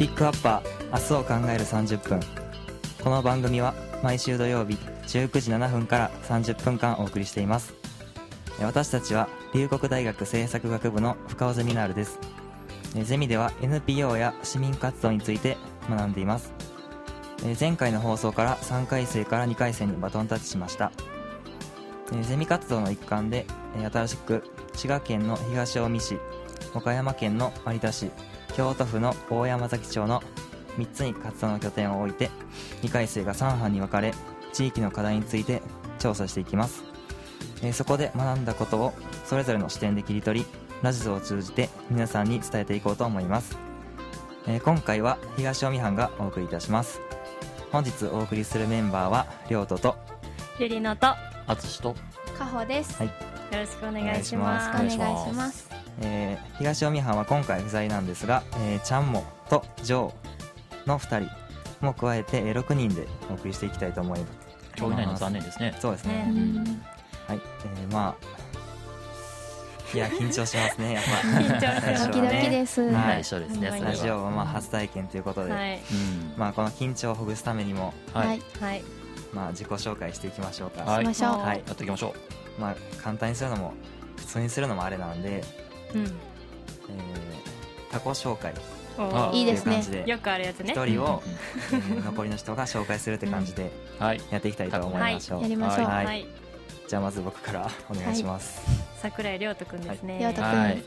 ピックアッパー明日を考える30分。この番組は毎週土曜日19時7分から30分間お送りしています。私たちは龍谷大学政策学部の深尾ゼミナールです。ゼミでは NPO や市民活動について学んでいます。前回の放送から3回生から2回生にバトンタッチしました。ゼミ活動の一環で新しく滋賀県の東近江市、岡山県の有田市、京都府の大山崎町の3つに活動の拠点を置いて、2回生が3班に分かれ地域の課題について調査していきます。そこで学んだことをそれぞれの視点で切り取り、ラジオを通じて皆さんに伝えていこうと思います。今回は東近江班がお送りいたします。本日お送りするメンバーは亮斗とゆりのとあつしとかほです、 はい、 よろしくお願いします。 お願いします。 東近江班は今回不在なんですが、ちゃんもとジョーの2人も加えて6人でお送りしていきたいと思います。 今日いないの残念ですね。 そうですね、はい、まあいや緊張しますね、やっぱ緊張しますね。 ドキドキです、 はい、 一緒ですね。 ラジオはまあ初体験ということで、 はい、 まあこの緊張をほぐすためにも、 はいはい、 まあ自己紹介していきましょうか。 はいしましょう、 はい、 やっていきましょまあ簡単にするのも普通にするのもあれなんで、他己紹介あいいですねっていう感じでよくあるやつね。 一人を、残りの人が紹介するって感じでう。はい。 やっていきたいと思いましょう。 やりましょう、 はいはい、 じゃあまず僕からお願いします。 桜井亮斗くんですね。 亮斗くん、 はい。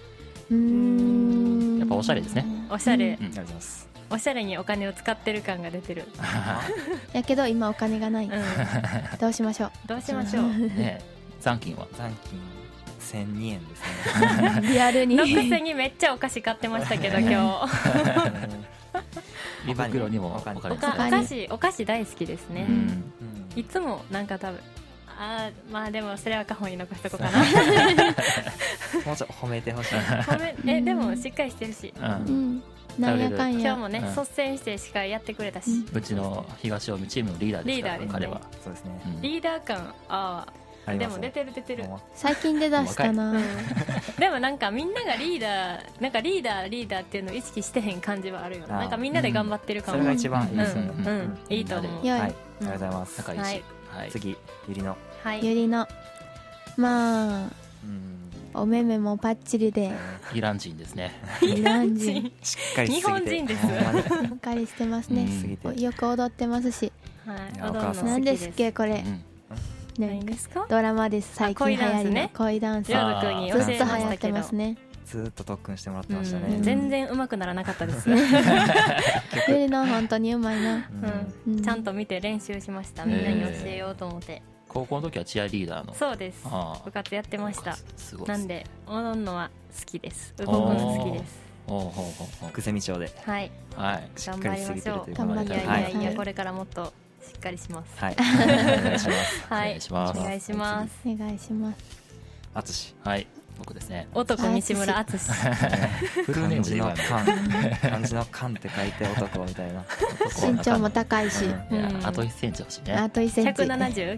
やっぱおしゃれですね。 おしゃれ、 ありがとうございます。 おしゃれにお金を使ってる感が出てる。 やけど今お金がない、 うん、 どうしましょうどうしましょう。 ね、残金は。 残金1002円ですね。 リアルにのくせにめっちゃお菓子買ってましたけど今日。 胃袋にもお金使う。 お菓子大好きですね。 うん。 いつもなんか多分まあでもそれは過去に残しとこうかな。 もうちょっと褒めてほしい。 でもしっかりしてるし、 うんなんやかんや今日もね、率先して司会やってくれたし、 うちの東近江チームのリーダーですから、 リーダーですね彼は。 そうですね。 リーダー感でもありますね出てる。 最近で出したな、 でもなんかみんながリーダーっていうのを意識してへん感じはあるよね。なんかみんなで頑張ってる感はそれが一番いいですよね。 いいと思う。 よい、 はい、ありがとうございます。 仲いいし。はい。 次ゆりの、 ゆりのまあお目目もパッチリでイラン人ですね。 イラン人しっかりしすぎて日本人ですほんまにしっかりしてますね、 すぎてよく踊ってますし、 いやお母さん何ですっけこれ、 何ですか？ ドラマです。最近流行りの恋ダンス、 亮斗くんに教ずっと流えまし行ってたけどますね。 ずっと特訓してもらってましたね。 全然上手くならなかったです。 ゆりの本当にうまいな、 ちゃんと見て練習しました。みんなに教えようと思って。 高校の時はチアリーダーの。 そうです。部活やってました。 すごい。 なんで踊るのは好きです。動くの好きです。 久瀬美町で、 はい、頑張りましょう。 頑張りましょう。 いやこれからもっとしっかりします。 はい、お願いします。 はい、 お願いします。 お願いします。 あつし、 はい、僕ですね。 男西村敦。 フルネームで言わない。 漢字の漢って書いて男みたいな。 身長も高いし、 あと1センチ欲しいね。 あと1センチ。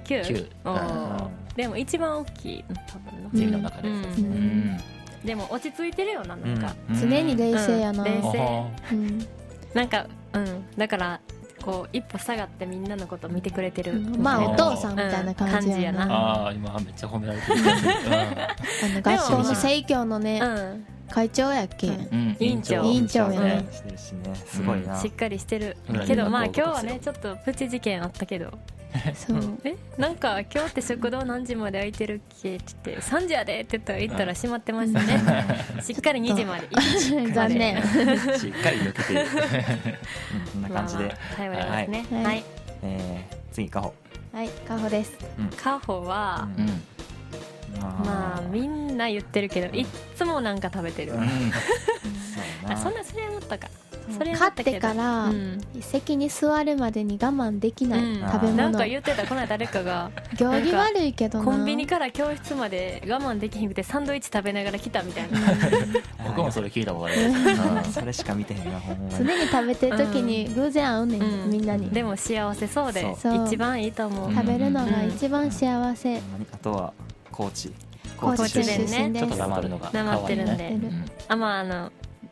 179。でも一番大きい多分のゼミの中で。 でも落ち着いてるよな、なんか常に冷静やな。 冷静。なんかだからこう一歩下がってみんなのこと見てくれてる。 まあお父さんみたいな感じやな。 ああ、今めっちゃ褒められてる。 学校の生協のね、会長やっけ、 委員長やね。 してるしね、すごいな。 しっかりしてるけど、まあ今日はねちょっとプチ事件あったけど。なんか今日って食堂何時まで空いてるっけって言って3時やでって言ったら閉まってましたね。しっかり2時まで。 残念。 しっかり抜けてる。 こんな感じで頼りますね。はい。 次かほ。 はい、かほです。 かほはまあみんな言ってるけどいっつもなんか食べてる。そんなそれ思ったか。 買ってから席に座るまでに我慢できない食べ物。 なんか言ってた、この間誰かが行儀悪いけどな、 コンビニから教室まで我慢できひんくてサンドイッチ食べながら来たみたいな。 僕もそれ聞いたことあります。それしか見てへんな、ほんまに。 常に食べてる時に偶然会うねん、みんなに。 でも幸せそうで一番いいと思う。 食べるのが一番幸せ。 あとは高知出身でちょっとなまるのがなまってるんで、まあ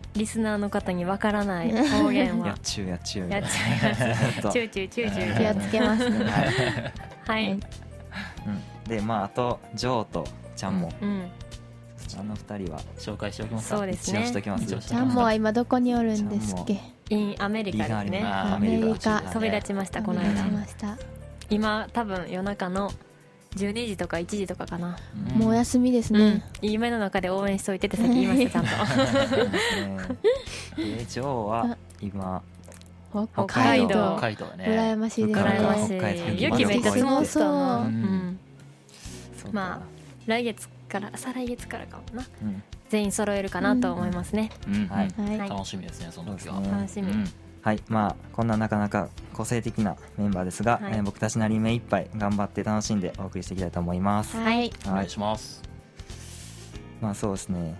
リスナーの方にわからない方言はやっちゅうやっちゅうずっとチューチューチューチュ気をーつけますね。 はいうんでまああとジョーとちゃんもうんあの二人は紹介しておきますか。 そうですね一応しときます一応ちゃんもは今どこにおるんですっけ？ インアメリカですねリーガーリアメリカ飛び立ちましたこの飛び立間ちました。 今多分夜中の12時とか1時とかかなもうお休みですうんね。 夢の中で応援しといてってさっき言いましたちゃんとそうですねでジョーは今北海道北海道は羨ね。 ましいです羨ましね。 い雪めっちゃ積もったなそううんそうかまあ来月から再来月からかもなうん全員揃えるかなと思いますねうんはいはい。 はい楽しみですねその時は。 そうですね楽しみうんはいまあこんななかなか個性的なメンバーですが、 はい僕たちなりに目いっぱい頑張って楽しんでお送りしていきたいと思います、 はいお願いします。 まあそうですね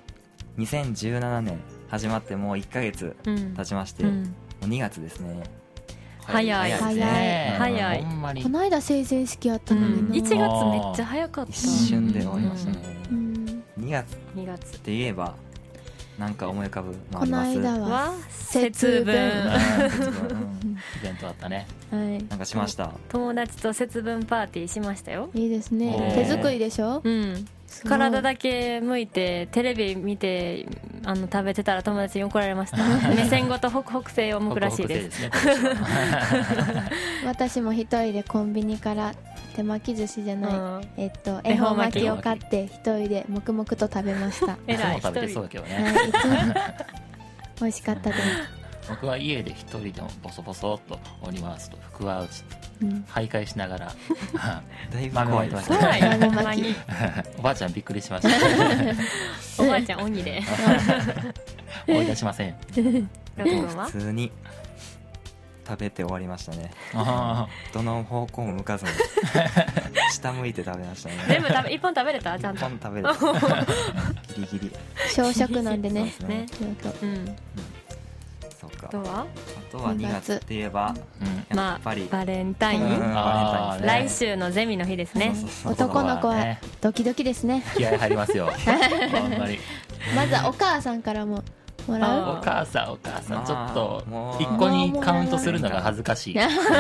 2017年始まってもう1ヶ月うん経ちまして、もうんう2月ですね早い早いね早いほんまにこの間成人式あったのうん1 にな。 月めっちゃ早かった一瞬で終わりましたね、 うん 2月っ 2月て言えばなんか思い浮かぶのあこのります間はは節分イベントあったね。 はいなんかしました友達と節分パーティーしましたよいいですおね。 ー手作りでしょ？ うんすごい体だけ向いてテレビ見て食べてたら友達に怒られました目線ごと北北西を向くらしいです北北西ですね。 私も一人でコンビニから手巻き寿司じゃない、 うん恵方巻きを買って一人で黙々と食べました。 いつ偉いも食べてそうだけどね。 はい、いつも美味しかったです。 僕は家で一人でもボソボソっとお庭と福は内うん徘徊しながらだいぶ怖い豆ですね怖い豆ほんまにおばあちゃんびっくりしました。 おばあちゃん鬼で思い出しません。 ロ君は普通に食べて終わりましたねあどの方向も向かずに下向いて食べましたね全部一本食べれたちゃんと一本食べれたギリギリ小食なんでねそうですねねちょっとうんそうかあとはあとは2月って言えばうんやっぱり、 バレンタインうんバレンタインですね来週のゼミの日ですねそうそうそう男の子はねドキドキですね。 気合入りますよ。ほんまに。 まずはお母さんからももらう。 お母さんちょっともう一個にカウントするのが恥ずかしい。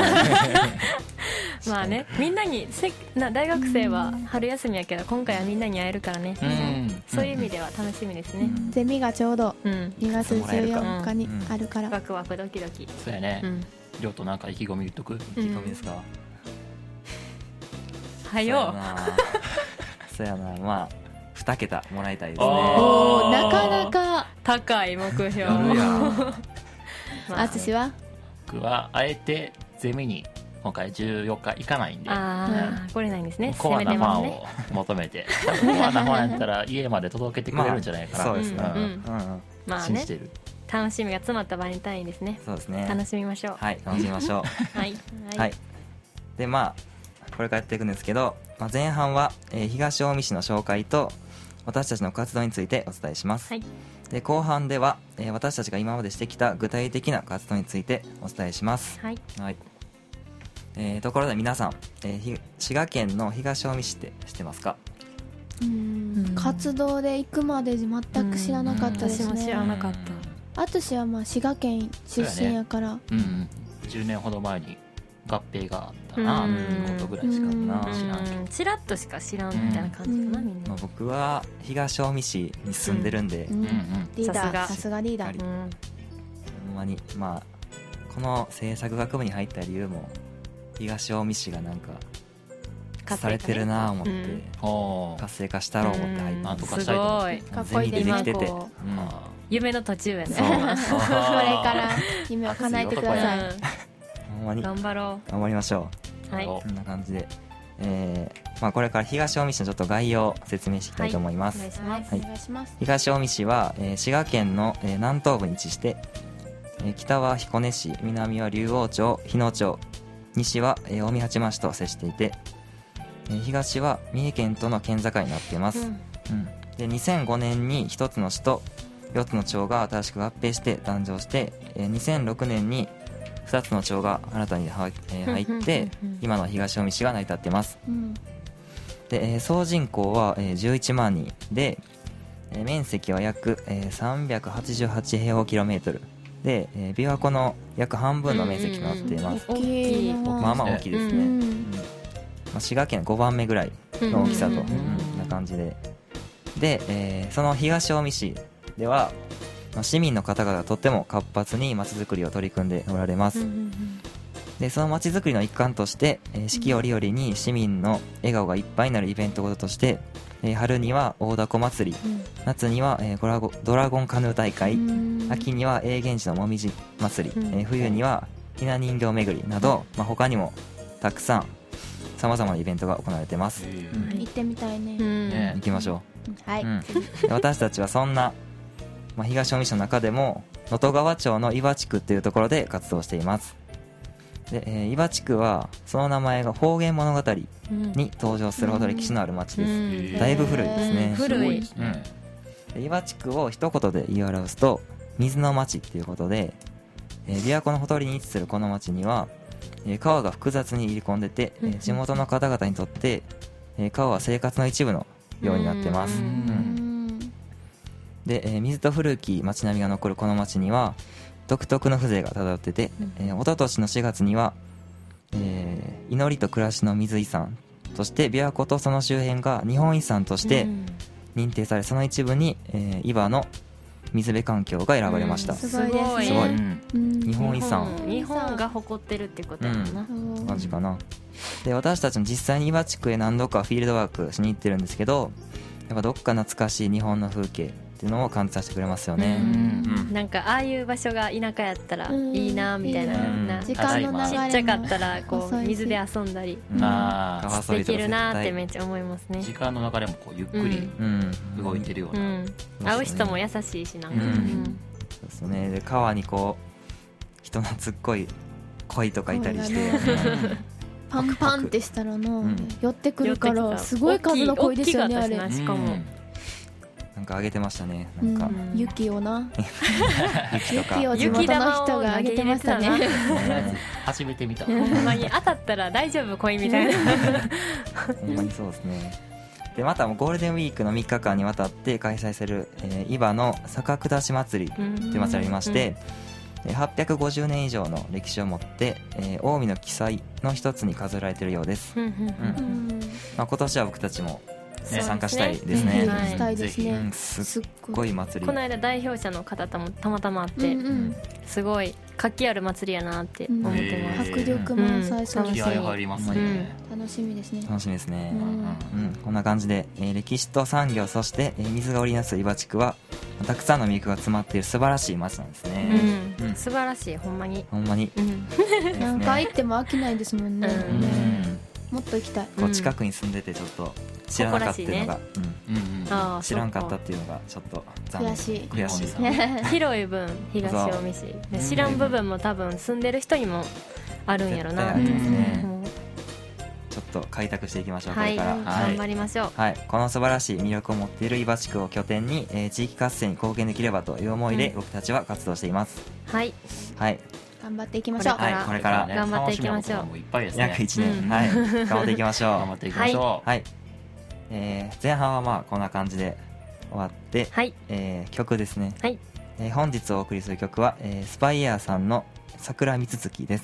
まあねみんなに大学生は春休みやけど今回はみんなに会えるからねうんそういう意味では楽しみですねゼミがちょうどうん 2月14日にあるから。 ワクワクドキドキそうやねう。んりょうとなんか意気込み言っとく。 意気込みですか、 はよそうやなまあ2桁もらいたいですあねおーなかなか。 高い目標やるやん。 まああつしは僕はあえてゼミに今回14日行かないんで。 ああ来れないんですねコアなファン攻めてますねを求めて、コアなファンやったら家まで届けてくれるんじゃないかな、 そうですね、 うんうんまあね信じてる。 楽しみが詰まったバレンタインですねそうですね楽しみましょうはい楽しみましょうはいはい、でまあこれからやっていくんですけど、前半は、東近江市の紹介と私たちの活動についてお伝えします、 はいで後半では、私たちが今までしてきた具体的な活動についてお伝えします、 はいはいところで皆さん、滋賀県の東近江市って知ってますか？ うん活動で行くまで全く知らなかったです私も知らね。 なかったあつしはまあ滋賀県出身やから。 うん、10年ほど前に合併があったなうんってことぐらいしかな知らんけど。 チラッとしか知らんみたいな感じかなうんみんな僕は東近江市に住んでるんで、 うんリーダーささすがリーダー。 うんほんまにまあこの制作学部に入った理由も東近江市がなんか活性化ねされてるなぁ思って、 うんおー活性化したろう思って入ってなんとかすしたいと思っごいかっこいいですねゼミでできてて、 今こううんあ夢の途中やねそうこれから夢を叶えてください。 ほんまに頑張ろ頑張りましょうはいおうこんな感じで、これから東近江市のちょっと概要を説明していきたいと思います、 お願いしはいますお願いします。 東近江市は、滋賀県の、南東部に位置して、北は彦根市、南は竜王町、日野町、西は、近江八幡市と接していて、東は三重県との県境になっています、 うんで2005年に1つの市と4つの町が新しく合併して誕生して、2006年に2つの町が新たに入って今の東近江市が成り立っています。 うんで、総人口は11万人で、 面積は約388平方キロメートルで、琵琶湖の約半分の面積となっています。 大きい。 まあまあ大きいですね、滋賀県5番目ぐらいの大きさと、な感じで、その東近江市では、市民の方々がとっても活発にまちづくりを取り組んでおられます。でそのまちづくりの一環として、四季折々に市民の笑顔がいっぱいになるイベントごととして、春には大凧祭り、夏には、ドラゴンカヌー大会、秋には永源寺のもみじ祭り、冬にはひな人形巡りなど、他にもたくさんさまざまなイベントが行われています。 行ってみたいね。 行きましょう。はい。 私たちはそんな、東近江市の中でも能登川町の岩地区というところで活動しています。で、岩地区はその名前が方言物語に登場するほど歴史のある町です。だいぶ古いですね。 古い。 岩地区を一言で言い表すと水の町っていうことで、琵琶湖のほとりに位置するこの町には川が複雑に入り込んでて、地元の方々にとって川は生活の一部のようになってます。で、水と古き町並みが残るこの町には独特の風情が漂ってて、一昨年の4月には、祈りと暮らしの水遺産として琵琶湖とその周辺が日本遺産として認定され、その一部に、伊庭の水辺環境が選ばれました。 すごいですね。 すごい、日本遺産、 日本が誇ってるってことやな、 マジかな。で私たちも実際に岩地区へ何度かフィールドワークしに行ってるんですけど、やっぱどっか懐かしい日本の風景っていうのを感じさせてくれますよね。 なんかああいう場所が田舎やったらいいなみたいな、 時間の流れもちっちゃかったらこう水で遊んだりできるなってめっちゃ思いますね。 時間の流れもこうゆっくり動いてるような、 会う人も優しいし、なんかそうですね。で川にこう人懐っこい鯉とかいたりして、 パンパンってしたらな、寄ってくるからすごい数の鯉ですよね。あれしかもなんかあげてましたね。なんか雪をな雪を地元の人があげてましたね。 初めて見た。 ほんまに当たったら大丈夫鯉みたいな。 ほんまにそうですね。でまたゴールデンウィークの3日間にわたって開催される伊庭の坂下し祭りという祭りがありまして、850年以上の歴史を持って近江の記載の一つに数えられているようです。今年は僕たちも参加したいですね。 したいですね。 すっごい祭り。 この間代表者の方ともたまたま会って、すごい活気ある祭りやなって思ってます。 迫力満載、そうですね。 気合入りますね。 楽しみですね。 楽しみですね。こんな感じで歴史と産業、そして水が織りなす岩地区はたくさんの魅力が詰まっている素晴らしい街なんですね。 素晴らしい、ほんまに。 ほんまに。 何回行っても飽きないですもんね。もっと行きたい。 こう近くに住んでてちょっと知らなかったっていうのが、知らんかったっていうのがちょっと悔しい。 悔しい。 広い分東近江市、知らん部分も多分住んでる人にもあるんやろな。 ちょっと開拓していきましょう。こはい、 れから頑張りましょう。 はい、この素晴らしい魅力を持っている岩地区を拠点に、地域活性に貢献できればという思いで僕たちは活動しています。 はい、 はい、 頑張っていきましょう。 これから頑張っていきましょう。 約1年、はい、頑張っていきましょう。 頑張っていきましょう。 はい、前半はまあこんな感じで終わって、曲ですね。 はい、 本日お送りする曲は、スパイヤーさんの桜三月です。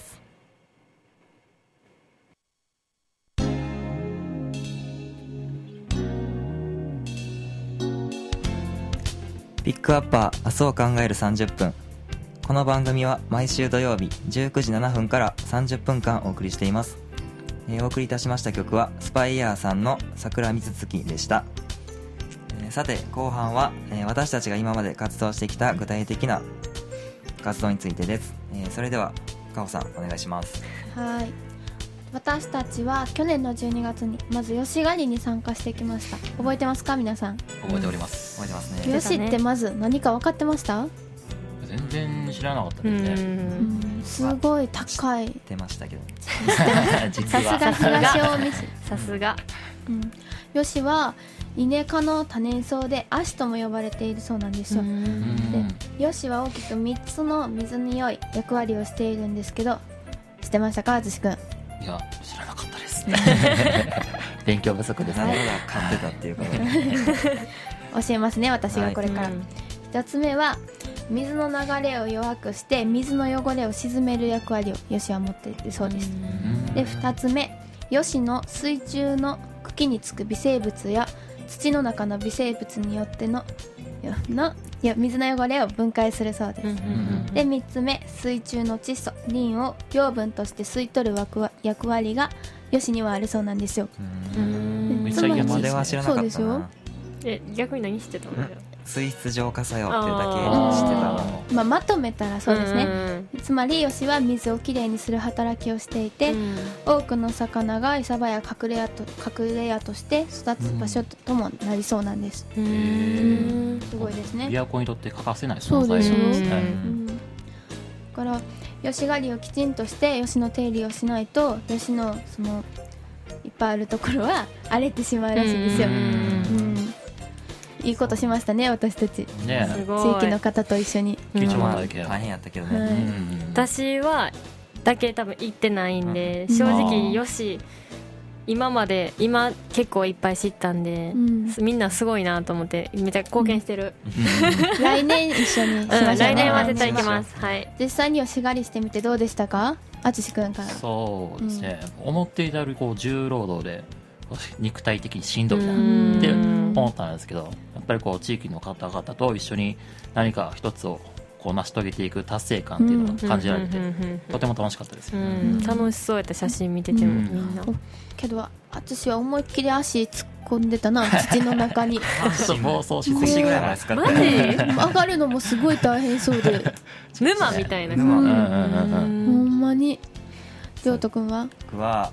ピックアッパー、明日を考える30分。この番組は毎週土曜日19時7分から30分間お送りしています。お送りいたしました曲はスパイヤーさんの桜三月でした。さて後半は、私たちが今まで活動してきた具体的な活動についてです。それではかほさんお願いします。 はい、私たちは去年の12月にまず吉狩りに参加してきました。覚えてますか皆さん。 覚えております。 覚えてますね。 吉ってまず何か分かってました？ 全然知らなかったですね。 すごい高い。 出ましたけどさすが東近江市。 さすが。 吉はイネ科の多年草でアシとも呼ばれているそうなんですよ。で、吉は大きく3つの水に良い役割をしているんですけど、知ってましたか、あつしくん？ いや、知らなかったです勉強不足ですね。 何が買ってたっていうことで教えますね、私がこれから。 うん 1つ目は水の流れを弱くして水の汚れを沈める役割をヨシは持っているそうです。で2つ目、ヨシの水中の茎につく微生物や土の中の微生物によっての水の汚れを分解するそうです。で3つ目、水中の窒素リンを養分として吸い取る役割がヨシにはあるそうなんですよ。 めっちゃいいやつまでは知らなかったそうな。 逆に何してたの？ 水質浄化作用っていうだけ知ってた。 まとめたらそうですね。つまりヨシは水をきれいにする働きをしていて、多くの魚が餌場や隠れ家として育つ場所ともなりそうなんです。すごいですね。 琵琶湖にとって欠かせないそうですよ。 ですね。 だからヨシ狩りをきちんとしてヨシの手入れをしないとヨシのそのいっぱいあるところは荒れてしまうらしいんですよ。いいことしましたね、私たちね。 すごい地域の方と一緒に。 貴重な体験。 大変やったけどはいね。 私はだけ多分行ってないんで、正直よし今結構いっぱい知ったんで、みんなすごいなと思ってめっちゃ貢献してる。 来年一緒にしましょうね。 来年は絶対行きます。はい。 実際にヨシ狩りしてみてどうでしたか、あつしくんから。 そうですね、思っていたより重労働で肉体的にしんどいなって思ったんですけど、やっぱり地域の方々と一緒に何か一つを成し遂げていく達成感っていうのが感じられて、とても楽しかったですよ。 楽しそうやった、写真見ててもみんな。 けどあつしは思いっきり足突っ込んでたな、土の中に。 暴走し腰ぐらいまで使ってマジ？ 上がるのもすごい大変そうで。 沼みたいな。 ほんまに。りょうとくんは？ 僕は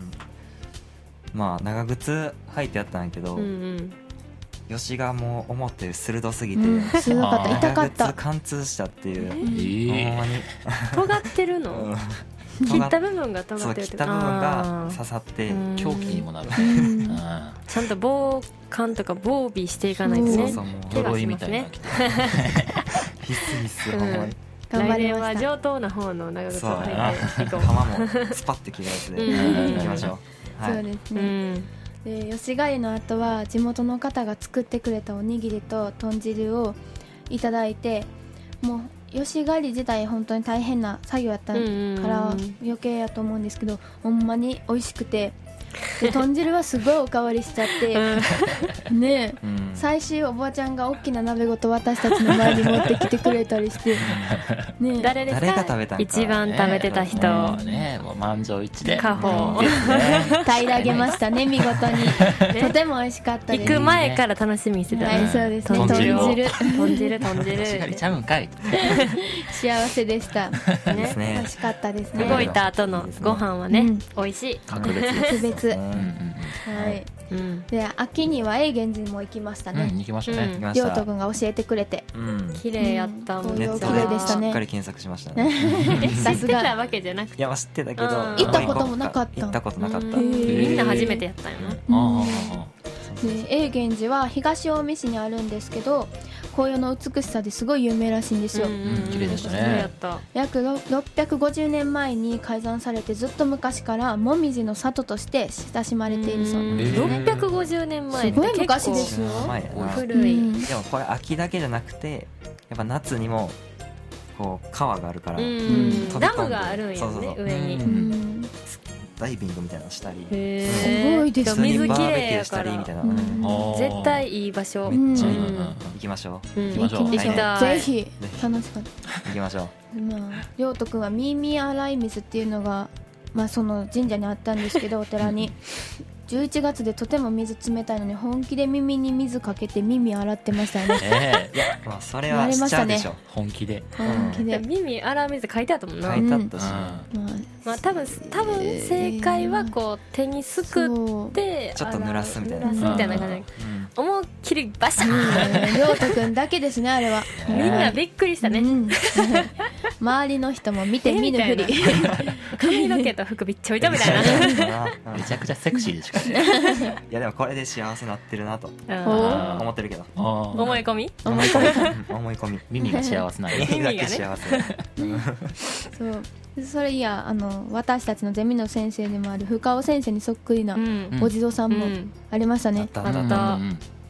長靴履いてやったんやけど、ヨシがもう思ったより鋭すぎて、 すごかった、痛かった。 長靴貫通したっていう。ほんまに尖ってるの？切った部分が尖ってるってこと？ 切った部分が刺さって凶器にもなる。 ちゃんと防寒とか防備していかないとね。 鎧みたいなの着て必須ほんまに。 来年は上等な方の長靴を履いていこう。 釜もスパッて着るやつで行きましょう。 そうですね。でヨシ狩りの後は地元の方が作ってくれたおにぎりと豚汁をいただいて、もうヨシ狩り自体本当に大変な作業やったから余計やと思うんですけど、ほんまに美味しくて、で豚汁はすごいおかわりしちゃってね、最終おばあちゃんが大きな鍋ごと私たちの前に持ってきてくれたりしてね。 誰ですか？ 誰が食べたんか。 一番食べてた人。 もう満場一致で家宝平らげましたね、見事に。とても美味しかったです。 行く前から楽しみにしてた。 はい、そうですね。 豚汁豚汁しがりちゃうんかい。 幸せでした。 美味しかったですね。 動いた後のご飯はね、美味しい。 格別。 はい。で秋には永源寺も行きましたね。 行きましたね。 りょうとくんが教えてくれて、 綺麗やったもん。 ネット綺麗でしたね。 しっかり検索しましたね。 知ってたわけじゃなくて。 いや知ってたけど行ったこともなかった。 行ったことなかった。 みんな初めてやったんやな。 永源寺は東近江市にあるんですけど、紅葉の美しさですごい有名らしいんですよ。 綺麗でしたね。 約650年前に開山されて、ずっと昔からもみじの里として親しまれているそうなんですね。 650年前ってすごい昔ですよ。 古い。 でもこれ秋だけじゃなくてやっぱ夏にも川があるから、 ダムがあるんやね、上に。 ダイビングみたいなのしたり、 すごいですね。 水きれいやからしたりみたいな。 絶対いい場所。 めっちゃいい。行きましょう。 行きたい。 ぜひ楽しかった。 行きましょう。 りょうとくんは耳洗い水っていうのがその神社にあったんですけど、お寺に11月でとても水冷たいのに本気で耳に水かけて耳洗ってましたよね。 いやそれはしちゃうでしょ。 本気で耳洗う水書いてあったもんな。 書いてあったし、 多分正解は手にすくってちょっと濡らすみたいな感じ。思いっきりバシャーン。 りょうとくんだけですね、あれは。 みんなびっくりしたね。 周りの人も見て見ぬふり。 髪の毛と服びっちょびちょみたいな。めちゃくちゃセクシーでしょ。 いやでもこれで幸せになってるなと思ってるけど。 思い込み耳が幸せな耳だけ幸せ。 それいや私たちのゼミの先生でもある深尾先生にそっくりなお地蔵さんもありましたね。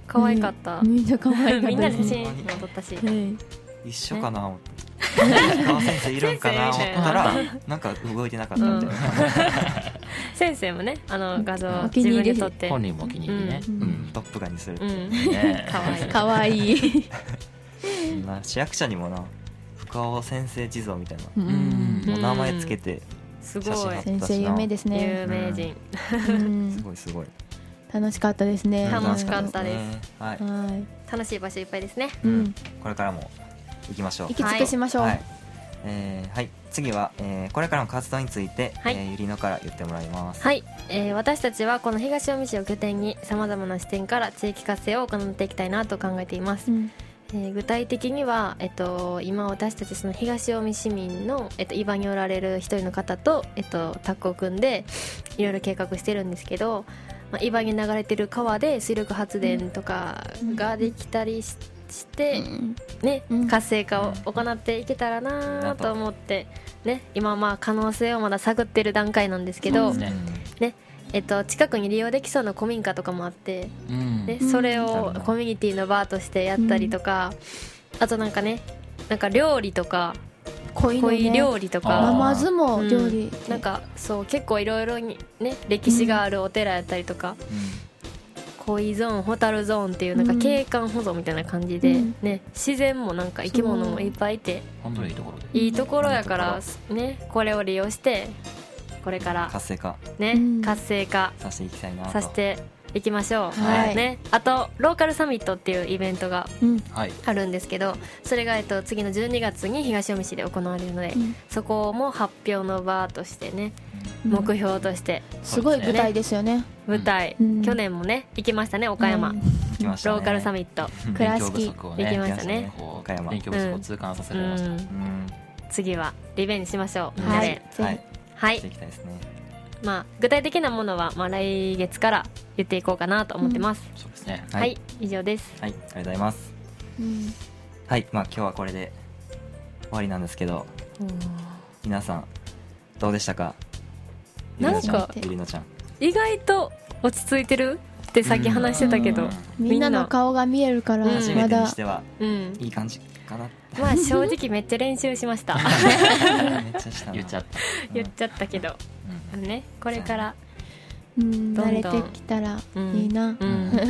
可愛かった、 みんな可愛かったですみんなで写真も撮ったし、 一緒かな思って石川先生いるんかな思ったらなんか動いてなかったみたいな、 先生もね画像お自気に入り分で撮って本人もお気に入りね、 トップガンにするって、 ねかわいい可愛い市役所にもな深尾先生地蔵みたいな、 うんもう名前つけてすごい写真貼ったしな先生有名ですね有名人、 すごいすごい楽しかったですね。 楽しかったです、 はい、 楽しい場所いっぱいですね、 これからも行きましょう。 行き尽くしましょう。 はい次は、これからの活動について、ゆりのから言ってもらいます。 はい、私たちはこの東近江市を拠点にさまざまな視点から地域活性を行っていきたいなと考えています、具体的には、今私たちその東近江市民の、伊庭におられる一人の方と、タッグを組んでいろいろ計画してるんですけど、伊庭に流れてる川で水力発電とかができたりしてね、活性化を行っていけたらなと思って、ね、今可能性をまだ探ってる段階なんですけど、近くに利用できそうな古民家とかもあって、それをコミュニティのバーとしてやったりとか、あとなんか料理とか鯉料理とかナマズも料理、 なんかそう結構いろいろにね歴史があるお寺やったりとか、鯉ゾーン、ホタルゾーンっていうなんか景観保存みたいな感じで、自然もなんか生き物もいっぱいいて、 本当にいいところでいいところやからね、これを利用してこれから活性化活性化させていきたいなとさせていきましょう、あとローカルサミットっていうイベントがあるんですけど、それが次の12月に東近江市で行われるので、そこも発表の場としてね、目標としてすごい舞台ですよね。 舞台、去年もね行きましたね、岡山、ローカルサミット倉敷行きましたね、 岡山勉強不足を痛感させられました、 次はリベンジしましょう。 はい、していきたいですね。 具体的なものは来月から言っていこうかなと思ってます、 そうですね。 はい、以上です。 はい、ありがとうございます。はい、今日はこれで終わりなんですけど、皆さんどうでしたか？ なんかゆりのちゃん意外と落ち着いてるってさっき話してたけど、 みんなの顔が見えるから初めてにしてはいい感じかな。 正直めっちゃ練習しましためっちゃしたな。 言っちゃったけど、ね、これから慣れてきたらいいな。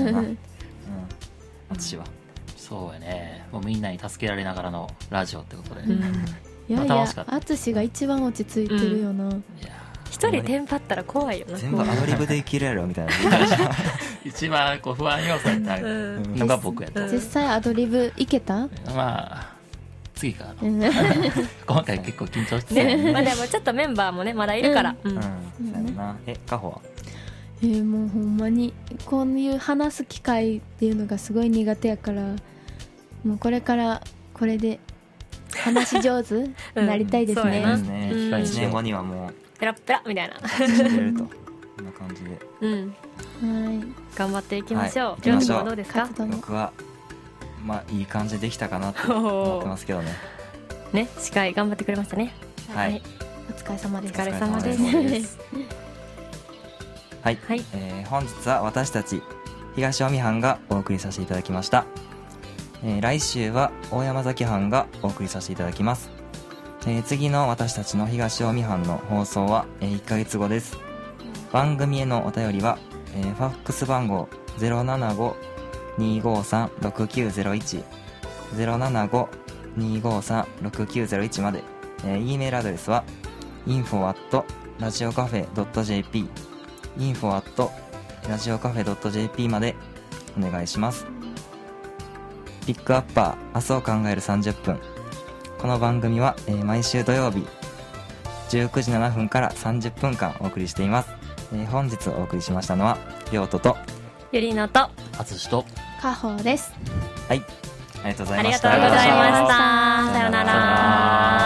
私はそうやね、もうみんなに助けられながらのラジオってことで、 いやいや、淳が一番落ち着いてるよな。 一人テンパったら怖いよな。 全部アドリブで生きるやろみたいな一番不安要素やったのが僕やった。 実際アドリブいけた？ 次かな今回結構緊張してでもちょっとメンバーもねまだいるからそうやな。カホはもうほんまにこういう話す機会っていうのがすごい苦手やから、もうこれからこれで話し上手になりたいですね。 1年後にはもうペラペラみたいな喋れるとこんな感じで頑張っていきましょう。ジョンはどうですか？ 僕はいい感じでできたかなと思ってますけどね。 司会頑張ってくれましたね。 はい、お疲れ様です。 お疲れ様です。 はい、本日は私たち東近江班がお送りさせていただきました。来週は大山崎班がお送りさせていただきます。次の私たちの東近江班の放送は1ヶ月後です。番組へのお便りは、ファックス番号 075-253-6901 075-253-6901 まで、E メールアドレスは info@radiocafe.jp info@radiocafe.jp までお願いします。ピックアッパー明日を考える30分。この番組は、毎週土曜日19時7分から30分間お送りしています。本日お送りしましたのはりょうととゆりのと淳とかほです。 はい、ありがとうございました。 ありがとうございました。さよなら。